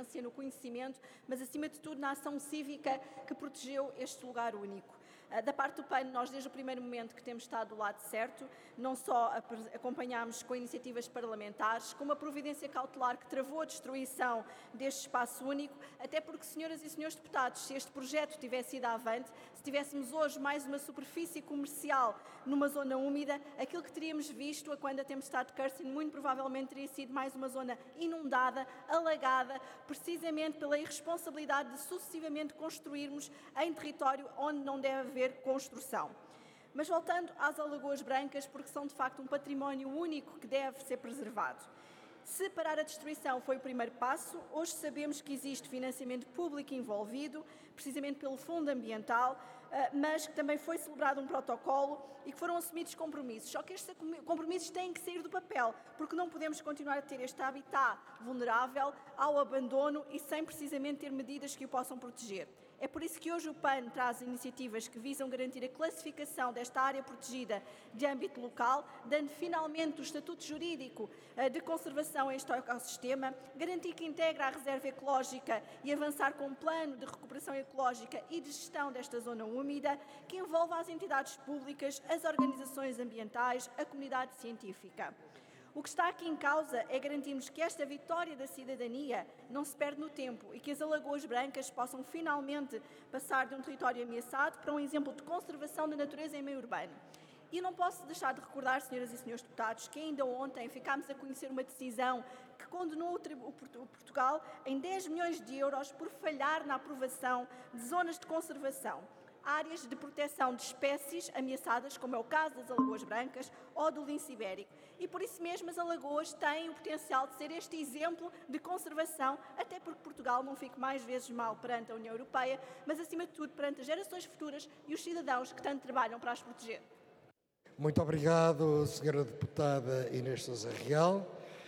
ciência, no conhecimento, mas acima de tudo na ação cívica que protegeu este lugar único. Da parte do PAN, nós desde o primeiro momento que temos estado do lado certo, não só acompanhámos com iniciativas parlamentares, como a providência cautelar que travou a destruição deste espaço único, até porque, senhoras e senhores deputados, se este projeto tivesse ido avante, se tivéssemos hoje mais uma superfície comercial numa zona úmida, aquilo que teríamos visto a quando a tempestade de Kirsten muito provavelmente teria sido mais uma zona inundada, alagada, precisamente pela irresponsabilidade de sucessivamente construirmos em território onde não deve haver construção. Mas voltando às Alagoas Brancas, porque são de facto um património único que deve ser preservado. Se parar a destruição foi o primeiro passo, hoje sabemos que existe financiamento público envolvido, precisamente pelo Fundo Ambiental, mas que também foi celebrado um protocolo e que foram assumidos compromissos. Só que estes compromissos têm que sair do papel, porque não podemos continuar a ter este habitat vulnerável ao abandono e sem precisamente ter medidas que o possam proteger. É por isso que hoje o PAN traz iniciativas que visam garantir a classificação desta área protegida de âmbito local, dando finalmente o estatuto jurídico de conservação a este ecossistema, garantir que integra a reserva ecológica e avançar com um plano de recuperação ecológica e de gestão desta zona úmida, que envolva as entidades públicas, as organizações ambientais, a comunidade científica. O que está aqui em causa é garantirmos que esta vitória da cidadania não se perde no tempo e que as Alagoas Brancas possam finalmente passar de um território ameaçado para um exemplo de conservação da natureza em meio urbano. E não posso deixar de recordar, senhoras e senhores deputados, que ainda ontem ficámos a conhecer uma decisão que condenou o Portugal em 10 milhões de euros por falhar na aprovação de zonas de conservação, áreas de proteção de espécies ameaçadas, como é o caso das Alagoas Brancas ou do lince ibérico. E por isso mesmo as Alagoas têm o potencial de ser este exemplo de conservação, até porque Portugal não fique mais vezes mal perante a União Europeia, mas acima de tudo perante as gerações futuras e os cidadãos que tanto trabalham para as proteger. Muito obrigado, Sra. Deputada Inês Sousa Real.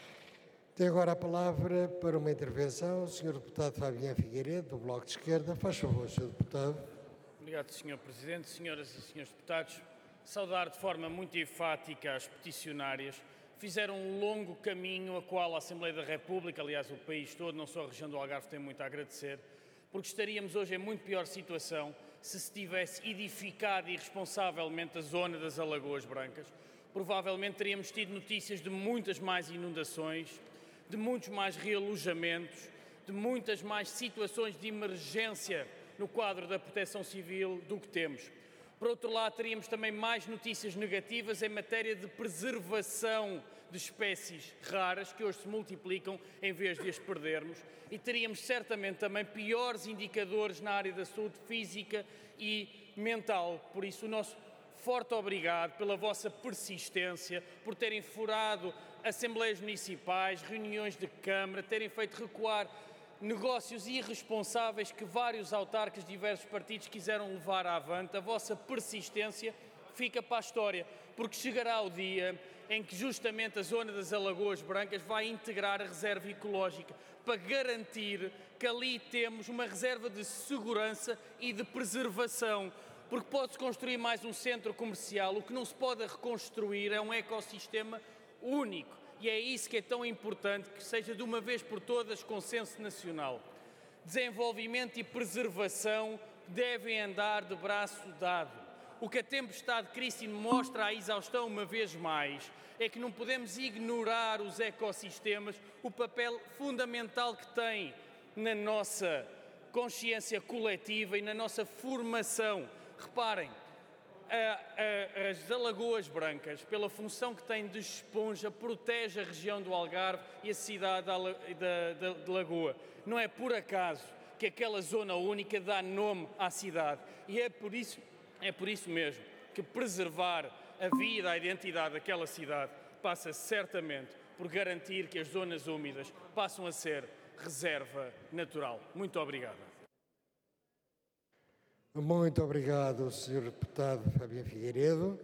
Tem agora a palavra para uma intervenção o Sr. Deputado Fabiano Figueiredo, do Bloco de Esquerda. Faz favor, Sr. Deputado. Obrigado, Sr. Presidente. Senhoras e Srs. Deputados, saudar de forma muito enfática as peticionárias. Fizeram um longo caminho, a qual a Assembleia da República, aliás o país todo, não só a região do Algarve, tem muito a agradecer, porque estaríamos hoje em muito pior situação se tivesse edificado irresponsavelmente a zona das Alagoas Brancas. Provavelmente teríamos tido notícias de muitas mais inundações, de muitos mais realojamentos, de muitas mais situações de emergência no quadro da proteção civil do que temos. Por outro lado, teríamos também mais notícias negativas em matéria de preservação de espécies raras que hoje se multiplicam em vez de as perdermos, e teríamos certamente também piores indicadores na área da saúde física e mental. Por isso, o nosso forte obrigado pela vossa persistência, por terem furado assembleias municipais, reuniões de Câmara, terem feito recuar negócios irresponsáveis que vários autarcas de diversos partidos quiseram levar avante. A vossa persistência fica para a história, porque chegará o dia em que justamente a zona das Alagoas Brancas vai integrar a reserva ecológica para garantir que ali temos uma reserva de segurança e de preservação, porque pode-se construir mais um centro comercial, o que não se pode reconstruir é um ecossistema único. E é isso que é tão importante, que seja de uma vez por todas consenso nacional. Desenvolvimento e preservação devem andar de braço dado. O que a tempestade de Kirsten mostra à exaustão uma vez mais é que não podemos ignorar os ecossistemas, o papel fundamental que têm na nossa consciência coletiva e na nossa formação. Reparem, as Alagoas Brancas, pela função que têm de esponja, protege a região do Algarve e a cidade de Lagoa. Não é por acaso que aquela zona única dá nome à cidade. E é por isso mesmo que preservar a vida, a identidade daquela cidade passa certamente por garantir que as zonas úmidas passam a ser reserva natural. Muito obrigado. Muito obrigado, Sr. Deputado Fabiano Figueiredo.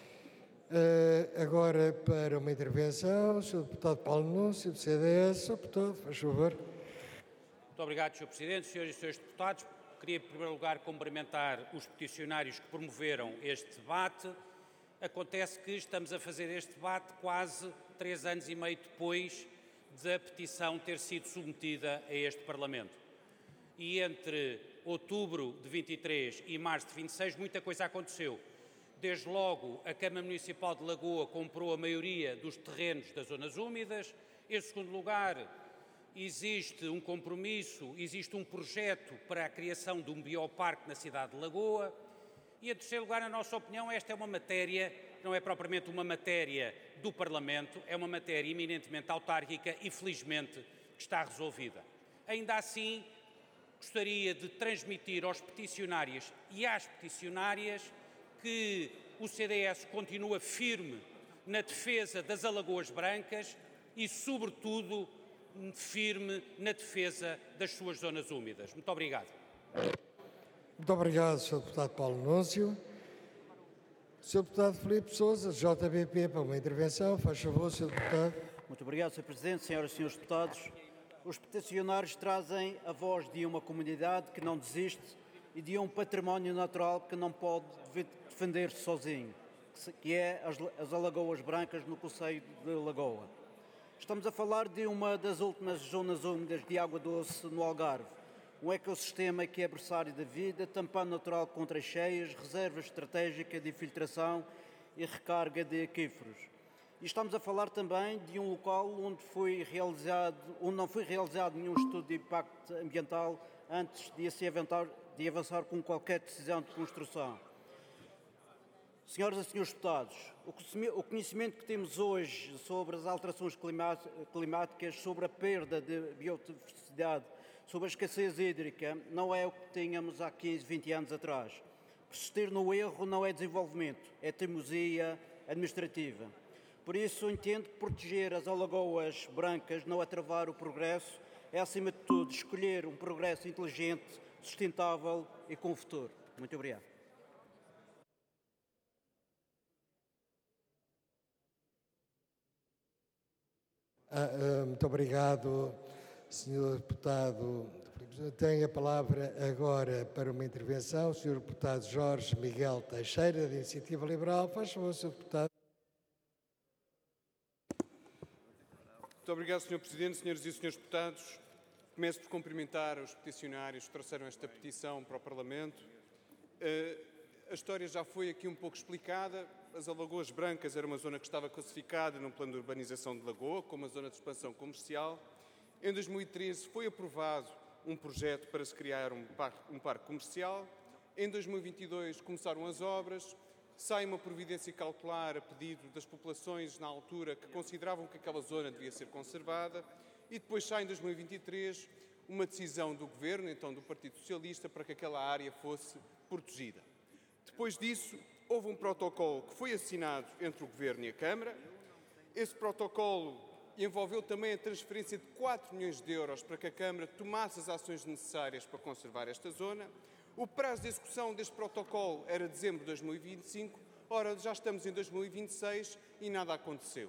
Agora, para uma intervenção, o Sr. Deputado Paulo Núncio, do CDS. Sr. Deputado, faz favor. Muito obrigado, Sr. Presidente. Senhoras e Srs. Deputados, queria, em primeiro lugar, cumprimentar os peticionários que promoveram este debate. Acontece que estamos a fazer este debate quase 3 anos e meio depois da petição ter sido submetida a este Parlamento. E entre outubro de 23 e março de 26 muita coisa aconteceu. Desde logo, a Câmara Municipal de Lagoa comprou a maioria dos terrenos das zonas úmidas. Em segundo lugar, existe um compromisso, existe um projeto para a criação de um bioparque na cidade de Lagoa. E, em terceiro lugar, na nossa opinião, esta é uma matéria, não é propriamente uma matéria do Parlamento, é uma matéria eminentemente autárquica e, felizmente, está resolvida. Ainda assim, gostaria de transmitir aos peticionários e às peticionárias que o CDS continua firme na defesa das Alagoas Brancas e, sobretudo, firme na defesa das suas zonas úmidas. Muito obrigado. Muito obrigado, Sr. Deputado Paulo Núncio. Sr. Deputado Filipe Sousa, JBP, para uma intervenção. Faz favor, Sr. Deputado. Muito obrigado, Sr. Presidente, senhoras e senhores deputados. Os peticionários trazem a voz de uma comunidade que não desiste e de um património natural que não pode defender-se sozinho, que é as Alagoas Brancas no concelho de Lagoa. Estamos a falar de uma das últimas zonas úmidas de água doce no Algarve, um ecossistema que é berçário da vida, tampão natural contra as cheias, reserva estratégica de infiltração e recarga de aquíferos. E estamos a falar também de um local onde não foi realizado nenhum estudo de impacto ambiental antes de avançar com qualquer decisão de construção. Senhoras e senhores deputados, o conhecimento que temos hoje sobre as alterações climáticas, sobre a perda de biodiversidade, sobre a escassez hídrica, não é o que tínhamos há 15, 20 anos atrás. Persistir no erro não é desenvolvimento, é teimosia administrativa. Por isso, entendo que proteger as Alagoas Brancas não é travar o progresso, é, acima de tudo, escolher um progresso inteligente, sustentável e com futuro. Muito obrigado. Muito obrigado, Sr. Deputado. Tem a palavra agora para uma intervenção o Sr. Deputado Jorge Miguel Teixeira, da Iniciativa Liberal. Faz favor, Sr. Deputado. Muito obrigado, Sr. Presidente, senhoras e senhores deputados. Começo por cumprimentar os peticionários que trouxeram esta petição para o Parlamento. A história já foi aqui um pouco explicada. As Alagoas Brancas era uma zona que estava classificada no plano de urbanização de Lagoa como uma zona de expansão comercial. Em 2013 foi aprovado um projeto para se criar um parque comercial. Em 2022 começaram as obras. Sai uma providência cautelar a pedido das populações na altura que consideravam que aquela zona devia ser conservada. E depois sai em 2023 uma decisão do Governo, então do Partido Socialista, para que aquela área fosse protegida. Depois disso, houve um protocolo que foi assinado entre o Governo e a Câmara. Esse protocolo envolveu também a transferência de 4 milhões de euros para que a Câmara tomasse as ações necessárias para conservar esta zona. O prazo de execução deste protocolo era dezembro de 2025, ora, já estamos em 2026 e nada aconteceu.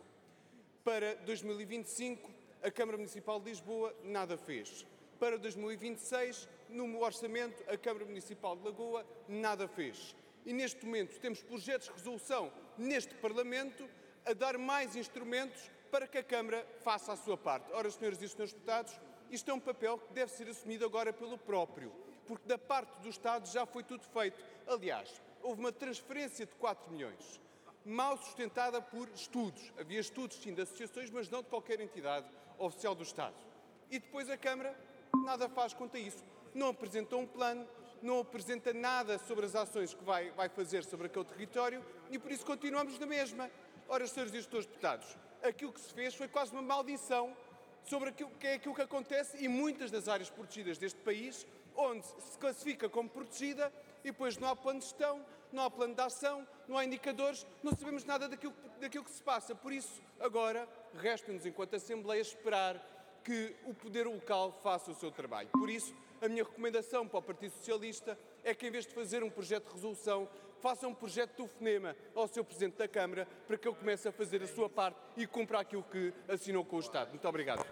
Para 2025, a Câmara Municipal de Lisboa nada fez. Para 2026, no orçamento, a Câmara Municipal de Lagoa nada fez. E neste momento temos projetos de resolução neste Parlamento a dar mais instrumentos para que a Câmara faça a sua parte. Ora, senhoras e senhores deputados, isto é um papel que deve ser assumido agora pelo próprio, porque da parte do Estado já foi tudo feito. Aliás, houve uma transferência de 4 milhões, mal sustentada por estudos. Havia estudos, sim, de associações, mas não de qualquer entidade oficial do Estado. E depois a Câmara nada faz quanto a isso. Não apresenta um plano, não apresenta nada sobre as ações que vai fazer sobre aquele território e por isso continuamos na mesma. Ora, senhores e senhores deputados, aquilo que se fez foi quase uma maldição sobre aquilo que acontece em muitas das áreas protegidas deste país, onde se classifica como protegida e depois não há plano de gestão, não há plano de ação, não há indicadores, não sabemos nada daquilo que se passa. Por isso, agora, resta-nos, enquanto Assembleia, esperar que o poder local faça o seu trabalho. Por isso, a minha recomendação para o Partido Socialista é que, em vez de fazer um projeto de resolução, faça um projeto de telefonema ao Sr. Presidente da Câmara para que ele comece a fazer a sua parte e cumpra aquilo que assinou com o Estado. Muito obrigado.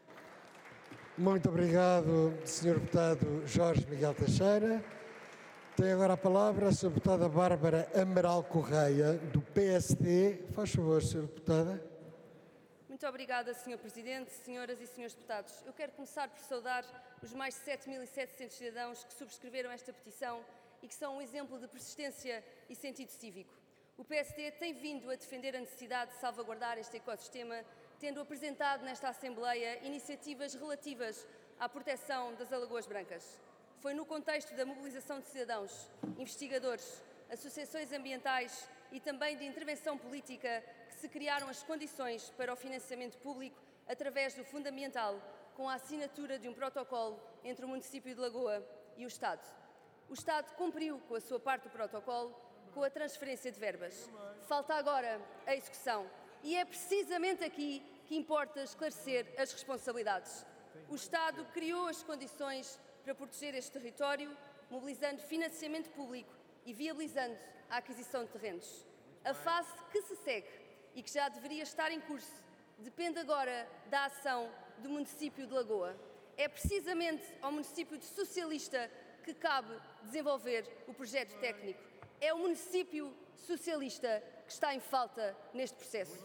Muito obrigado, Sr. Deputado Jorge Miguel Teixeira. Tem agora a palavra a Sra. Deputada Bárbara Amaral Correia, do PSD. Faz favor, Sra. Deputada. Muito Muito obrigada, Sr. Presidente, senhoras e senhores deputados. Eu quero começar por saudar os mais de 7.700 cidadãos que subscreveram esta petição e que são um exemplo de persistência e sentido cívico. O PSD tem vindo a defender a necessidade de salvaguardar este ecossistema, tendo apresentado nesta Assembleia iniciativas relativas à proteção das Alagoas Brancas. Foi no contexto da mobilização de cidadãos, investigadores, associações ambientais e também de intervenção política que se criaram as condições para o financiamento público através do Fundo Ambiental, com a assinatura de um protocolo entre o município de Lagoa e o Estado. O Estado cumpriu com a sua parte do protocolo com a transferência de verbas. Falta agora a execução e é precisamente aqui que importa esclarecer as responsabilidades. O Estado criou as condições para proteger este território, mobilizando financiamento público e viabilizando a aquisição de terrenos. A fase que se segue e que já deveria estar em curso depende agora da ação do município de Lagoa. É precisamente ao município de Socialista que cabe desenvolver o projeto técnico. É o município socialista que está em falta neste processo.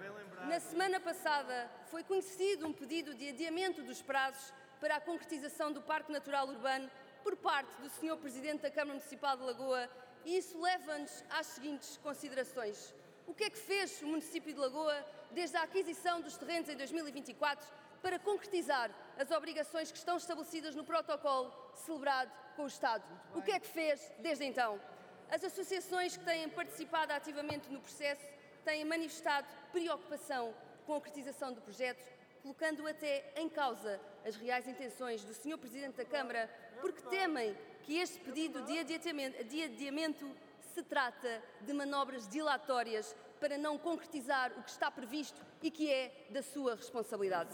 Na semana passada foi conhecido um pedido de adiamento dos prazos para a concretização do Parque Natural Urbano por parte do Sr. Presidente da Câmara Municipal de Lagoa e isso leva-nos às seguintes considerações. O que é que fez o município de Lagoa desde a aquisição dos terrenos em 2024 para concretizar as obrigações que estão estabelecidas no protocolo celebrado com o Estado? O que é que fez desde então? As associações que têm participado ativamente no processo têm manifestado preocupação com a concretização do projeto, colocando até em causa as reais intenções do Sr. Presidente da Câmara, porque temem que este pedido de adiamento se trata de manobras dilatórias para não concretizar o que está previsto e que é da sua responsabilidade.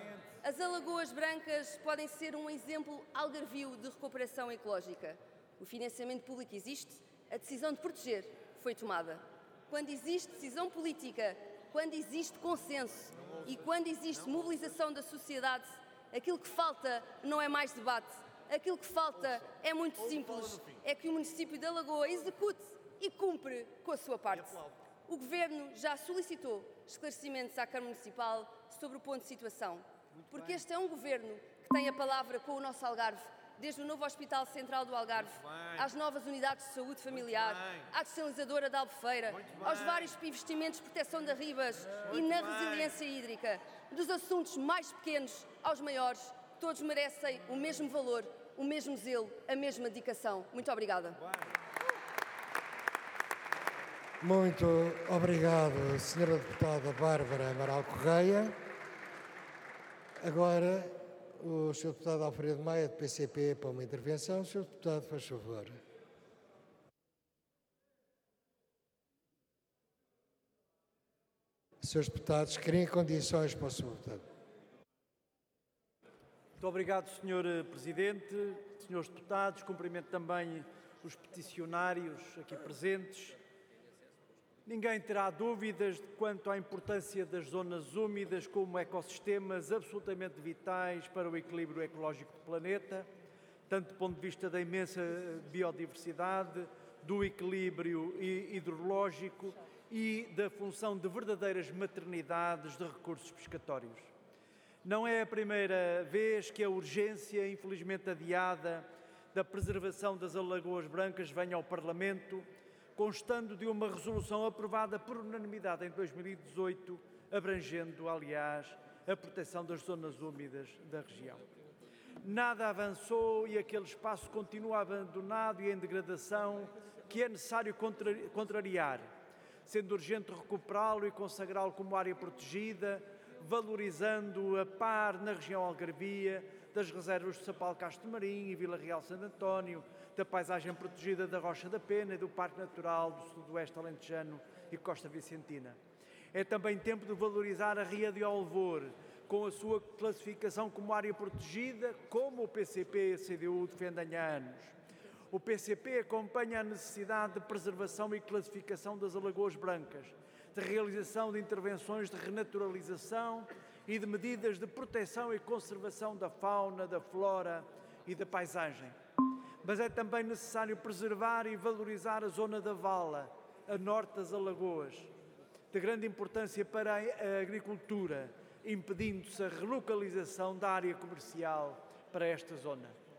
As Alagoas Brancas podem ser um exemplo algarvio de recuperação ecológica. O financiamento público existe, a decisão de proteger foi tomada. Quando existe decisão política, quando existe consenso e quando existe mobilização da sociedade, aquilo que falta não é mais debate, aquilo que falta é muito simples, é que o município de Lagoa execute e cumpre com a sua parte. O Governo já solicitou esclarecimentos à Câmara Municipal sobre o ponto de situação, porque este é um Governo que tem a palavra com o nosso Algarve, desde o novo Hospital Central do Algarve, às novas unidades de saúde familiar, à dessalinizadora da Albufeira, aos vários investimentos de proteção de ribas e na resiliência hídrica. Dos assuntos mais pequenos aos maiores, todos merecem o mesmo valor, o mesmo zelo, a mesma dedicação. Muito obrigada. Muito obrigado, Sra. Deputada Bárbara Amaral Correia. Agora, o Sr. Deputado Alfredo Maia, do PCP, para uma intervenção. Sr. Deputado, faz favor. Srs. Deputados, criem condições para o Sr. Deputado. Muito obrigado, Sr. Presidente. Senhores Deputados, cumprimento também os peticionários aqui presentes. Ninguém terá dúvidas quanto à importância das zonas úmidas como ecossistemas absolutamente vitais para o equilíbrio ecológico do planeta, tanto do ponto de vista da imensa biodiversidade, do equilíbrio hidrológico e da função de verdadeiras maternidades de recursos pescatórios. Não é a primeira vez que a urgência, infelizmente adiada, da preservação das Alagoas Brancas vem ao Parlamento, constando de uma resolução aprovada por unanimidade em 2018, abrangendo, aliás, a proteção das zonas úmidas da região. Nada avançou e aquele espaço continua abandonado e em degradação que é necessário contrariar, sendo urgente recuperá-lo e consagrá-lo como área protegida, valorizando a par na região algarvia das reservas de Sapal Castro Marim e Vila Real Santo António, da paisagem protegida da Rocha da Pena e do Parque Natural do Sudoeste Alentejano e Costa Vicentina. É também tempo de valorizar a Ria de Alvor, com a sua classificação como área protegida, como o PCP e a CDU defendem há anos. O PCP acompanha a necessidade de preservação e classificação das Alagoas Brancas, de realização de intervenções de renaturalização e de medidas de proteção e conservação da fauna, da flora e da paisagem. Mas é também necessário preservar e valorizar a zona da Vala, a norte das Alagoas, de grande importância para a agricultura, impedindo-se a relocalização da área comercial para esta zona.